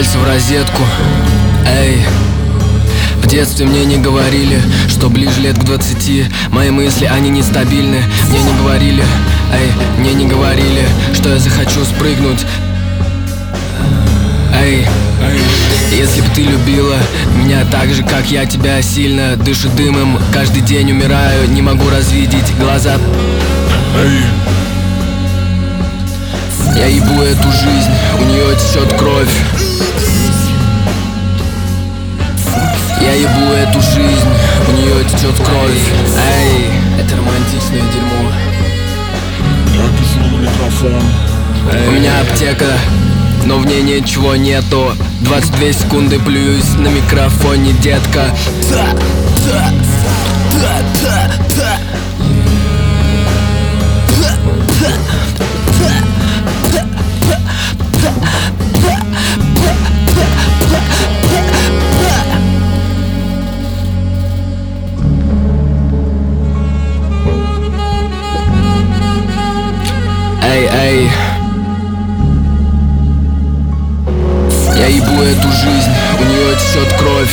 в розетку. Эй, в детстве мне не говорили, что ближе лет к 20 мои мысли, они нестабильны. Мне не говорили, мне не говорили, что я захочу спрыгнуть. Если бы ты любила меня так же, как я тебя, сильно дышу дымом, каждый день умираю, не могу развидеть глаза. Я ебу эту жизнь, у нее течет кровь. Я ебу эту жизнь, у нее течет кровь. Это романтичное дерьмо. Я пишу на микрофон. У меня аптека, но в ней ничего нету. 22 секунды плююсь на микрофоне, детка. Эй, я ебу эту жизнь, у нее течет кровь.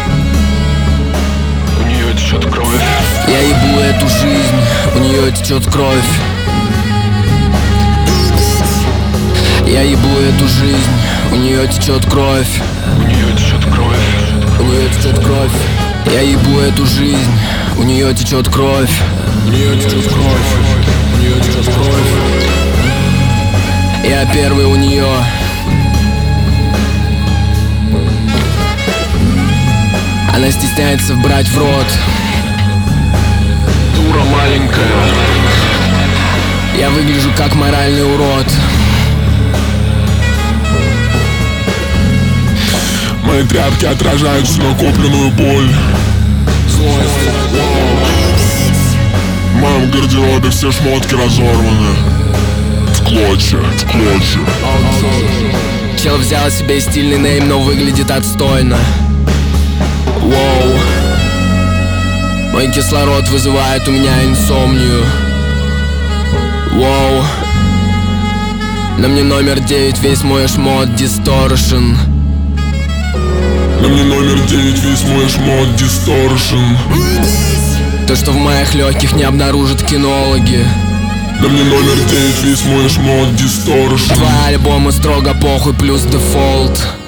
У нее течет кровь. Я ебу эту жизнь, у нее течет кровь. Я ебу эту жизнь, у нее течет кровь. У нее течет кровь. У нее течет кровь. Я ебу эту жизнь, у нее течет кровь. У нее течет кровь. У нее течет кровь. Я первый у нее. Она стесняется брать в рот. Дура маленькая. Я выгляжу как моральный урод. Мои тряпки отражают всю накопленную боль. Злость. В моем гардеробе все шмотки разорваны. В клочья, в клочья. Чел взял себе стильный нейм, но выглядит отстойно. Воу. Мой кислород вызывает у меня инсомнию. Воу. На мне номер 9, весь мой шмот дисторшн. На мне номер 9, весь мой шмот дисторшн. То, что в моих легких не обнаружат кинологи. На мне номер 9, весь мой шмот дисторшн. Два альбома строго похуй плюс дефолт.